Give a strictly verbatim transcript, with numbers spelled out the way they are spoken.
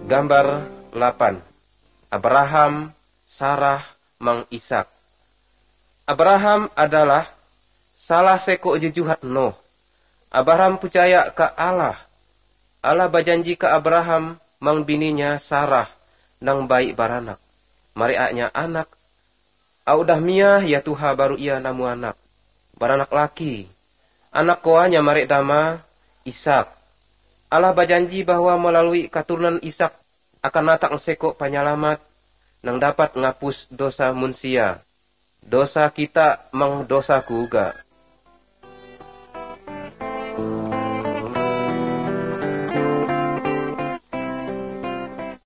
Gambar delapan. Abraham, Sarah, mang Ishak. Abraham adalah salah seko jejuhat Nuh. Abraham percaya ke Allah. Allah berjanji ke Abraham mang bininya Sarah nang baik baranak. Mari aknya anak. Au dah miah ya Tuha baru ia namu anak. Baranak laki. Anak koanya mari dama Ishak. Allah berjanji bahwa melalui keturunan Ishak akan datang seko penyelamat nang dapat ngapus dosa manusia. Dosa kita mang dosa kuga.